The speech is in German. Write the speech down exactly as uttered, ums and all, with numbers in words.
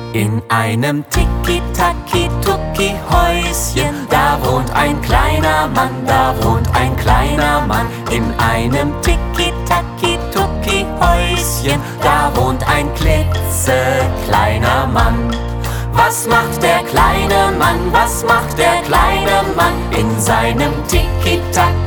In einem Tiki-Taki-Tuki-Häuschen, da wohnt ein kleiner Mann, da wohnt ein kleiner Mann. In einem Tiki-Taki-Tuki-Häuschen, da wohnt ein klitzekleiner Mann. Was macht der kleine Mann, was macht der kleine Mann in seinem Tiki-Taki?